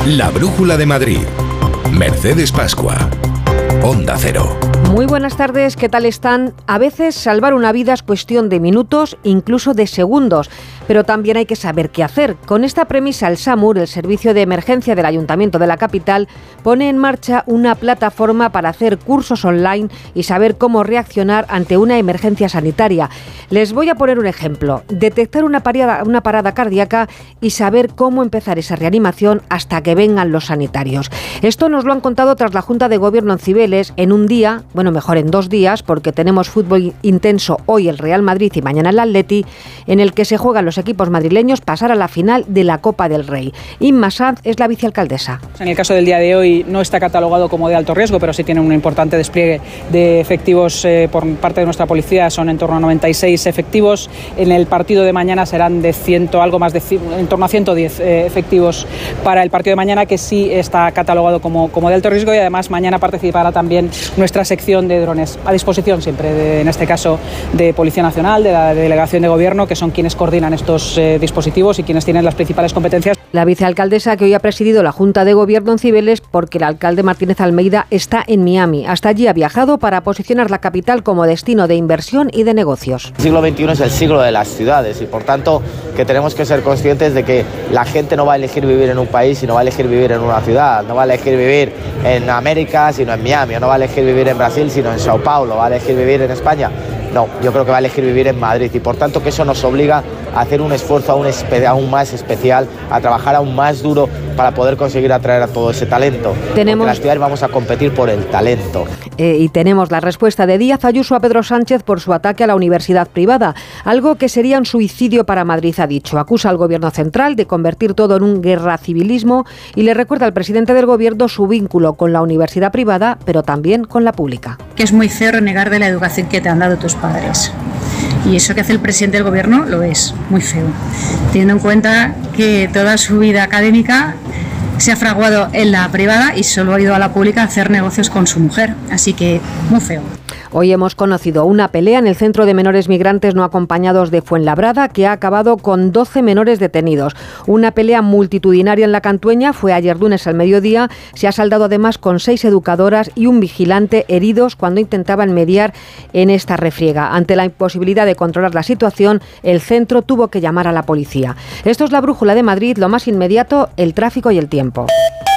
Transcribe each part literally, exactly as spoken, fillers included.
La Brújula de Madrid. Mercedes Pascua. Onda Cero. Muy buenas tardes, ¿qué tal están? A veces salvar una vida es cuestión de minutos, incluso de segundos, pero también hay que saber qué hacer. Con esta premisa, el SAMUR, el Servicio de Emergencia del Ayuntamiento de la capital, pone en marcha una plataforma para hacer cursos online y saber cómo reaccionar ante una emergencia sanitaria. Les voy a poner un ejemplo: detectar una parada, una parada cardíaca y saber cómo empezar esa reanimación hasta que vengan los sanitarios. Esto nos lo han contado tras la Junta de Gobierno en Cibeles en un día, bueno, mejor en dos días, porque tenemos fútbol intenso hoy el Real Madrid y mañana el Atleti, en el que se juegan los equipos madrileños pasar a la final de la Copa del Rey. Inma Sanz es la vicealcaldesa. En el caso del día de hoy no está catalogado como de alto riesgo, pero sí tiene un importante despliegue de efectivos eh, por parte de nuestra policía. Son en torno a noventa y seis efectivos. En el partido de mañana serán de ciento, algo más de en torno a ciento diez eh, efectivos para el partido de mañana, que sí está catalogado como, como de alto riesgo, y además mañana participará también nuestra sección de drones, a disposición siempre, de, en este caso de Policía Nacional, de la Delegación de Gobierno, que son quienes coordinan estos eh, dispositivos y quienes tienen las principales competencias. La vicealcaldesa, que hoy ha presidido la Junta de Gobierno en Cibeles porque el alcalde Martínez Almeida está en Miami. Hasta allí ha viajado para posicionar la capital como destino de inversión y de negocios. El siglo veintiuno es el siglo de las ciudades y por tanto que tenemos que ser conscientes de que la gente no va a elegir vivir en un país, sino va a elegir vivir en una ciudad. No va a elegir vivir en América, sino en Miami. O no va a elegir vivir en Brasil, sino en Sao Paulo. Va a elegir vivir en España. No, yo creo que va a elegir vivir en Madrid y por tanto que eso nos obliga a hacer un esfuerzo aún, espe- aún más especial, a trabajar aún más duro para poder conseguir atraer a todo ese talento. Tenemos... Porque las ciudades vamos a competir por el talento. Eh, y tenemos la respuesta de Díaz Ayuso a Pedro Sánchez por su ataque a la universidad privada, algo que sería un suicidio para Madrid, ha dicho. Acusa al gobierno central de convertir todo en un guerra civilismo y le recuerda al presidente del gobierno su vínculo con la universidad privada, pero también con la pública. Que es muy feo renegar de la educación que te han dado tus padres. Y eso que hace el presidente del gobierno lo es, muy feo, teniendo en cuenta que toda su vida académica se ha fraguado en la privada y solo ha ido a la pública a hacer negocios con su mujer, así que muy feo. Hoy hemos conocido una pelea en el Centro de Menores Migrantes No Acompañados de Fuenlabrada que ha acabado con doce menores detenidos. Una pelea multitudinaria en la Cantueña fue ayer lunes al mediodía. Se ha saldado además con seis educadoras y un vigilante heridos cuando intentaban mediar en esta refriega. Ante la imposibilidad de controlar la situación, el centro tuvo que llamar a la policía. Esto es la Brújula de Madrid, lo más inmediato, el tráfico y el tiempo.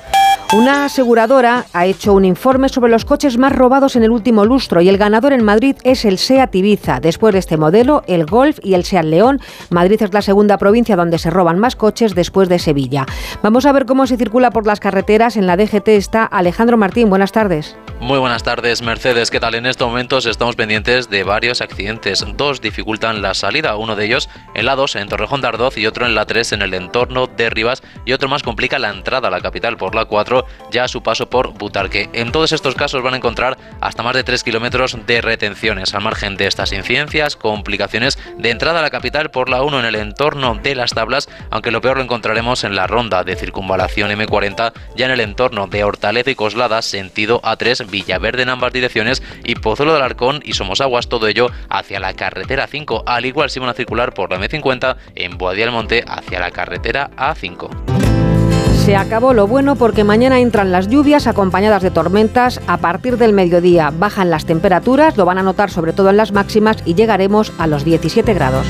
Una aseguradora ha hecho un informe sobre los coches más robados en el último lustro y el ganador en Madrid es el SEAT Ibiza. Después de este modelo, el Golf y el SEAT León. Madrid es la segunda provincia donde se roban más coches después de Sevilla. Vamos a ver cómo se circula por las carreteras. En la D G T está Alejandro Martín. Buenas tardes. Muy buenas tardes, Mercedes. ¿Qué tal? En estos momentos estamos pendientes de varios accidentes. Dos dificultan la salida, uno de ellos en la dos en Torrejón de Ardoz y otro en la tres en el entorno de Rivas, y otro más complica la entrada a la capital por la cuatro ya a su paso por Butarque. En todos estos casos van a encontrar hasta más de tres kilómetros de retenciones. Al margen de estas incidencias, complicaciones de entrada a la capital por la uno en el entorno de Las Tablas, aunque lo peor lo encontraremos en la ronda de circunvalación eme cuarenta, ya en el entorno de Hortaleza y Coslada, sentido A tres, Villaverde en ambas direcciones, y Pozuelo del Arcón y Somosaguas, todo ello hacia la carretera cinco. Al igual si van a circular por la eme cincuenta en Boadilla del Monte hacia la carretera A cinco. Se acabó lo bueno porque mañana entran las lluvias acompañadas de tormentas. A partir del mediodía bajan las temperaturas, lo van a notar sobre todo en las máximas y llegaremos a los diecisiete grados.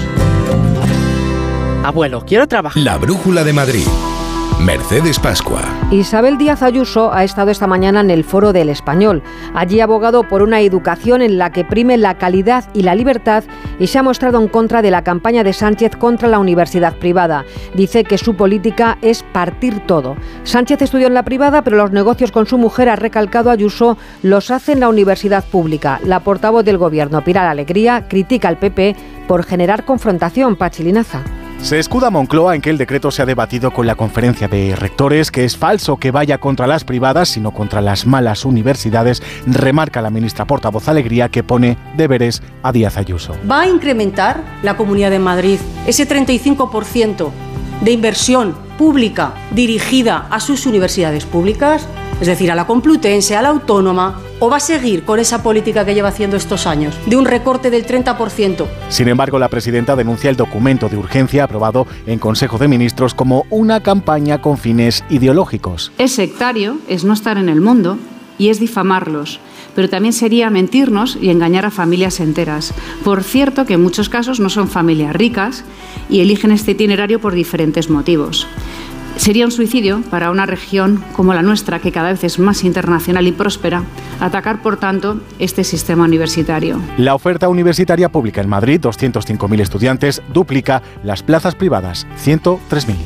Abuelo, quiero trabajar. La Brújula de Madrid. Mercedes Pascua. Isabel Díaz Ayuso ha estado esta mañana en el Foro del Español. Allí ha abogado por una educación en la que prime la calidad y la libertad y se ha mostrado en contra de la campaña de Sánchez contra la universidad privada. Dice que su política es partir todo. Sánchez estudió en la privada, pero los negocios con su mujer, ha recalcado Ayuso, los hace en la universidad pública. La portavoz del Gobierno, Pilar Alegría, critica al P P por generar confrontación. Pachi Linaza. Se escuda Moncloa en que el decreto se ha debatido con la conferencia de rectores, que es falso que vaya contra las privadas, sino contra las malas universidades, remarca la ministra portavoz Alegría, que pone deberes a Díaz Ayuso. ¿Va a incrementar la Comunidad de Madrid ese treinta y cinco por ciento de inversión pública dirigida a sus universidades públicas? Es decir, a la Complutense, a la Autónoma, ¿O va a seguir con esa política que lleva haciendo estos años, de un recorte del treinta por ciento? Sin embargo, la presidenta denuncia el documento de urgencia aprobado en Consejo de Ministros como una campaña con fines ideológicos. Es sectario, es no estar en el mundo y es difamarlos, pero también sería mentirnos y engañar a familias enteras. Por cierto, que en muchos casos no son familias ricas y eligen este itinerario por diferentes motivos. Sería un suicidio para una región como la nuestra, que cada vez es más internacional y próspera, atacar, por tanto, este sistema universitario. La oferta universitaria pública en Madrid, doscientos cinco mil estudiantes, duplica las plazas privadas, ciento tres mil.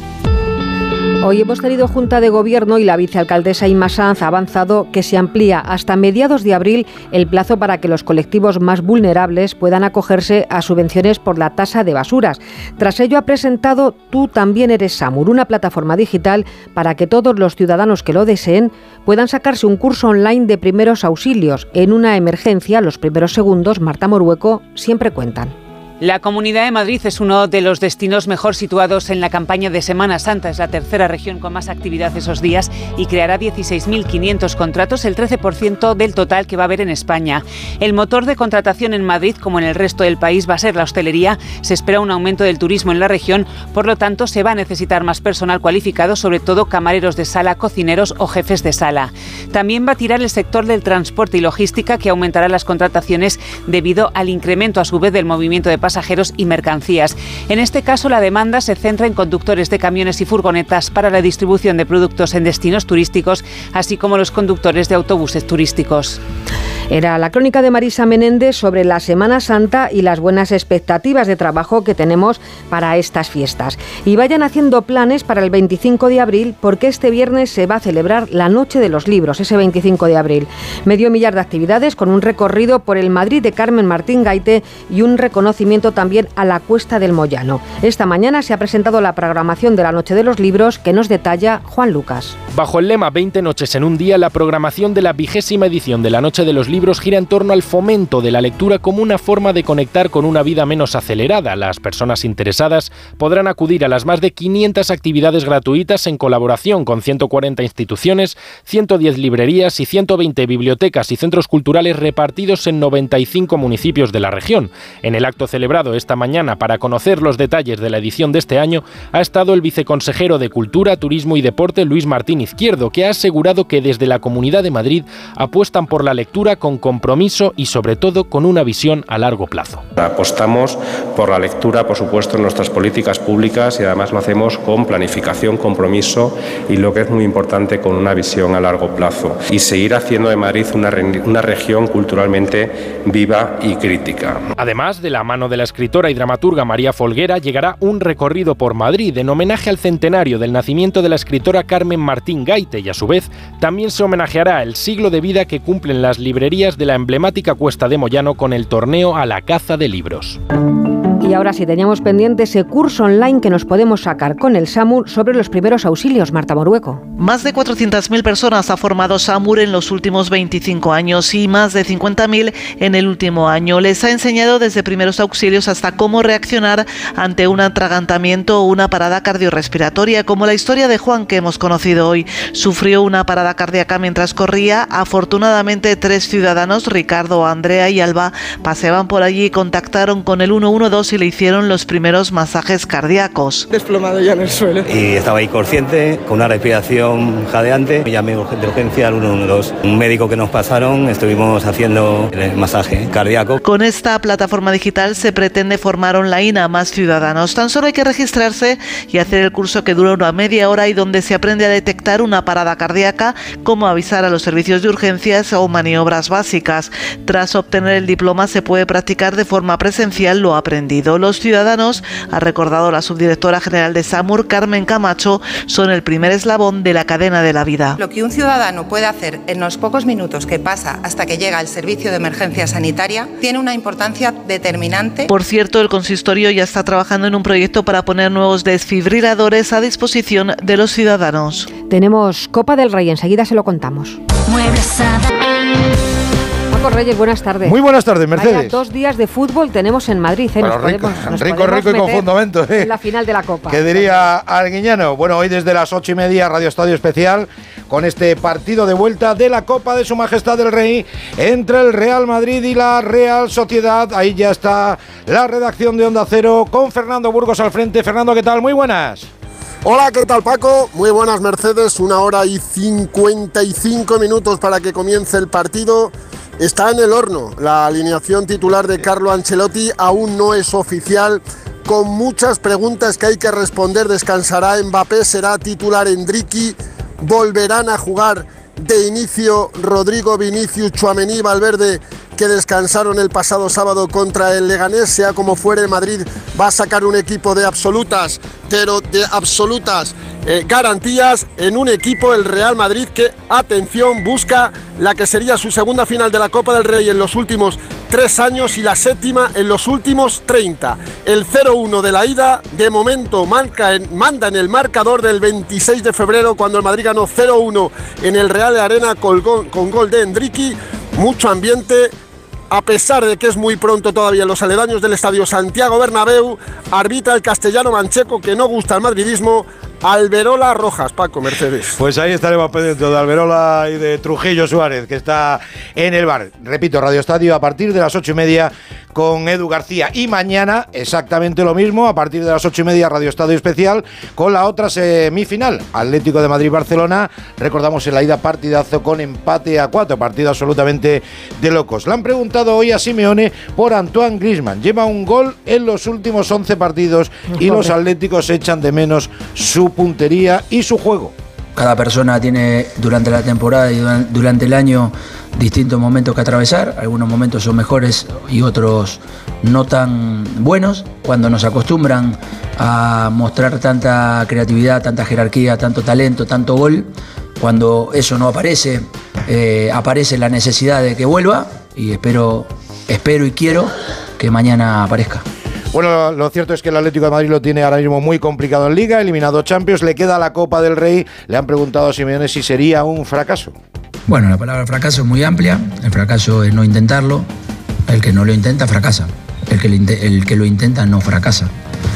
Hoy hemos tenido Junta de Gobierno y la vicealcaldesa Inma Sanz ha avanzado que se amplía hasta mediados de abril el plazo para que los colectivos más vulnerables puedan acogerse a subvenciones por la tasa de basuras. Tras ello ha presentado Tú también eres Samur, una plataforma digital para que todos los ciudadanos que lo deseen puedan sacarse un curso online de primeros auxilios. En una emergencia, los primeros segundos, Marta Morueco, siempre cuentan. La Comunidad de Madrid es uno de los destinos mejor situados en la campaña de Semana Santa. Es la tercera región con más actividad esos días y creará dieciséis mil quinientos contratos, el trece por ciento del total que va a haber en España. El motor de contratación en Madrid, como en el resto del país, va a ser la hostelería. Se espera un aumento del turismo en la región, por lo tanto se va a necesitar más personal cualificado, sobre todo camareros de sala, cocineros o jefes de sala. También va a tirar el sector del transporte y logística, que aumentará las contrataciones debido al incremento a su vez del movimiento de pasajeros pasajeros y mercancías. En este caso, la demanda se centra en conductores de camiones y furgonetas para la distribución de productos en destinos turísticos, así como los conductores de autobuses turísticos. Era la crónica de Marisa Menéndez sobre la Semana Santa y las buenas expectativas de trabajo que tenemos para estas fiestas. Y vayan haciendo planes para el veinticinco de abril, porque este viernes se va a celebrar la Noche de los Libros, ese veinticinco de abril. Medio millar de actividades con un recorrido por el Madrid de Carmen Martín Gaite y un reconocimiento también a la Cuesta del Moyano. Esta mañana se ha presentado la programación de la Noche de los Libros, que nos detalla Juan Lucas. Bajo el lema veinte noches en un día, la programación de la vigésima edición de la Noche de los Libros gira en torno al fomento de la lectura como una forma de conectar con una vida menos acelerada. Las personas interesadas podrán acudir a las más de quinientas actividades gratuitas en colaboración con ciento cuarenta instituciones, ciento diez librerías y ciento veinte bibliotecas y centros culturales repartidos en noventa y cinco municipios de la región. En el acto celebrado esta mañana para conocer los detalles de la edición de este año ha estado el viceconsejero de Cultura, Turismo y Deporte, Luis Martín Izquierdo, que ha asegurado que desde la Comunidad de Madrid apuestan por la lectura con compromiso y sobre todo con una visión a largo plazo. Apostamos por la lectura, por supuesto, en nuestras políticas públicas y además lo hacemos con planificación, compromiso y, lo que es muy importante, con una visión a largo plazo. Y seguir haciendo de Madrid una, re- una región culturalmente viva y crítica. Además, de la mano de la escritora y dramaturga María Folguera, llegará un recorrido por Madrid en homenaje al centenario del nacimiento de la escritora Carmen Martín Gaite, y a su vez también se homenajeará el siglo de vida que cumplen las librerías de la emblemática Cuesta de Moyano con el torneo a la caza de libros. Y ahora sí, teníamos pendiente ese curso online que nos podemos sacar con el SAMUR sobre los primeros auxilios. Marta Morueco. Más de cuatrocientas mil personas ha formado SAMUR en los últimos veinticinco años y más de cincuenta mil en el último año. Les ha enseñado desde primeros auxilios hasta cómo reaccionar ante un atragantamiento o una parada cardiorrespiratoria, como la historia de Juan que hemos conocido hoy. Sufrió una parada cardíaca mientras corría. Afortunadamente, tres ciudadanos, Ricardo, Andrea y Alba, paseaban por allí y contactaron con el uno uno dos y le hicieron los primeros masajes cardíacos. Desplomado ya en el suelo. Y estaba ahí consciente, con una respiración jadeante. Llamé de urgencia al uno uno dos. Un médico que nos pasaron, estuvimos haciendo el masaje cardíaco. Con esta plataforma digital se pretende formar online a más ciudadanos. Tan solo hay que registrarse y hacer el curso, que dura una media hora y donde se aprende a detectar una parada cardíaca, cómo avisar a los servicios de urgencias o maniobras básicas. Tras obtener el diploma se puede practicar de forma presencial lo aprendido. Los ciudadanos, ha recordado la subdirectora general de SAMUR, Carmen Camacho, son el primer eslabón de la cadena de la vida. Lo que un ciudadano puede hacer en los pocos minutos que pasa hasta que llega al servicio de emergencia sanitaria tiene una importancia determinante. Por cierto, el consistorio ya está trabajando en un proyecto para poner nuevos desfibriladores a disposición de los ciudadanos. Tenemos Copa del Rey, enseguida se lo contamos. Muebles a... Paco Reyes, buenas tardes. Muy buenas tardes, Mercedes. Vaya dos días de fútbol tenemos en Madrid. ¿eh? Bueno, Nos rico, podemos, nos rico, podemos rico y con meter fundamento. ¿eh? En la final de la Copa. Que diría Arguiñano. Bueno, hoy desde las ocho y media, Radio Estadio Especial, con este partido de vuelta de la Copa de Su Majestad el Rey entre el Real Madrid y la Real Sociedad. Ahí ya está la redacción de Onda Cero con Fernando Burgos al frente. Fernando, ¿qué tal? Muy buenas. Hola, ¿qué tal, Paco? Muy buenas, Mercedes. Una hora y cincuenta y cinco minutos para que comience el partido. Está en el horno. La alineación titular de Carlo Ancelotti aún no es oficial, con muchas preguntas que hay que responder. ¿Descansará Mbappé? ¿Será titular Endricky? ¿Volverán a jugar de inicio Rodrigo, Vinicius, Tchouaméni, Valverde, que descansaron el pasado sábado contra el Leganés? Sea como fuere, Madrid va a sacar un equipo de absolutas, pero de absolutas eh, garantías, en un equipo, el Real Madrid, que, atención, busca la que sería su segunda final de la Copa del Rey en los últimos tres años y la séptima en los últimos treinta. El cero uno de la ida, de momento, marca en, manda en el marcador del veintiséis de febrero, cuando el Madrid ganó cero uno en el Real Arena con gol, con gol de Endricky. Mucho ambiente, a pesar de que es muy pronto todavía en los aledaños del estadio Santiago Bernabéu. Arbitra el castellano manchego, que no gusta al madridismo, Alberola Rojas. Paco, Mercedes. Pues ahí estaremos pendientes de Alberola y de Trujillo Suárez, que está en el bar. Repito, Radio Estadio a partir de las ocho y media con Edu García. Y mañana exactamente lo mismo, a partir de las ocho y media, Radio Estadio Especial, con la otra semifinal, Atlético de Madrid-Barcelona. Recordamos en la ida, partidazo con empate a cuatro, partido absolutamente de locos. Le han preguntado hoy a Simeone por Antoine Griezmann. Lleva un gol en los últimos once partidos y los atléticos echan de menos su puntería y su juego. Cada persona tiene durante la temporada y durante el año distintos momentos que atravesar. Algunos momentos son mejores y otros no tan buenos. Cuando nos acostumbran a mostrar tanta creatividad, tanta jerarquía, tanto talento, tanto gol, cuando eso no aparece, eh, aparece la necesidad de que vuelva, y espero, espero y quiero que mañana aparezca. Bueno, lo cierto es que el Atlético de Madrid lo tiene ahora mismo muy complicado en Liga, eliminado Champions, le queda la Copa del Rey. Le han preguntado a Simeone si sería un fracaso. Bueno, la palabra fracaso es muy amplia. El fracaso es no intentarlo. El que no lo intenta, fracasa. El que, el que lo intenta, no fracasa.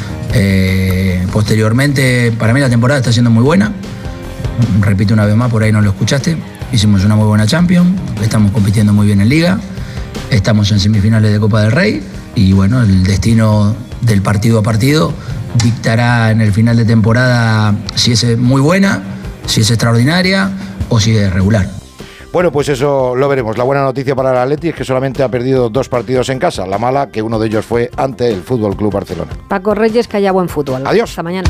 Eh, posteriormente, para mí la temporada está siendo muy buena. Repito una vez más, por ahí no lo escuchaste. Hicimos una muy buena Champions, estamos compitiendo muy bien en Liga, estamos en semifinales de Copa del Rey. Y bueno, el destino del partido a partido dictará en el final de temporada si es muy buena, si es extraordinaria o si es regular. Bueno, pues eso lo veremos. La buena noticia para el Atleti es que solamente ha perdido dos partidos en casa. La mala, que uno de ellos fue ante el Fútbol Club Barcelona. Paco Reyes, que haya buen fútbol. Adiós. Hasta mañana.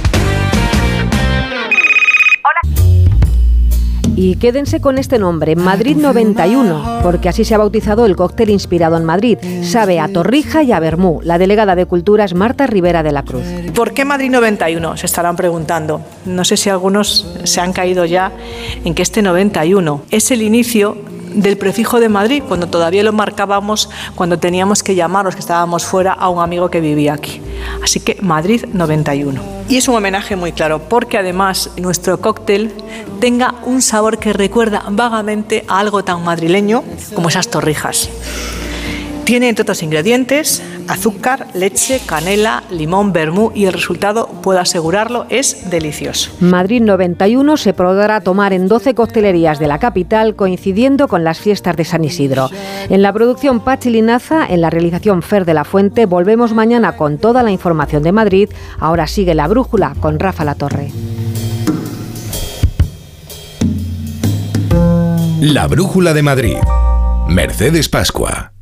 Y quédense con este nombre, Madrid noventa y uno, porque así se ha bautizado el cóctel inspirado en Madrid. Sabe a torrija y a vermú. La delegada de Cultura es Marta Rivera de la Cruz. ¿Por qué Madrid noventa y uno? Se estarán preguntando. No sé si algunos se han caído ya en que este noventa y uno es el inicio del prefijo de Madrid, cuando todavía lo marcábamos, cuando teníamos que llamar los que estábamos fuera a un amigo que vivía aquí. Así que Madrid noventa y uno. Y es un homenaje muy claro, porque además nuestro cóctel tenga un sabor que recuerda vagamente a algo tan madrileño como esas torrijas. Tiene, entre otros ingredientes, azúcar, leche, canela, limón, vermú, y el resultado, puedo asegurarlo, es delicioso. Madrid noventa y uno se podrá tomar en doce coctelerías de la capital, coincidiendo con las fiestas de San Isidro. En la producción Pachi Linaza, en la realización Fer de la Fuente. Volvemos mañana con toda la información de Madrid. Ahora sigue La Brújula con Rafa Latorre. La Brújula de Madrid. Mercedes Pascua.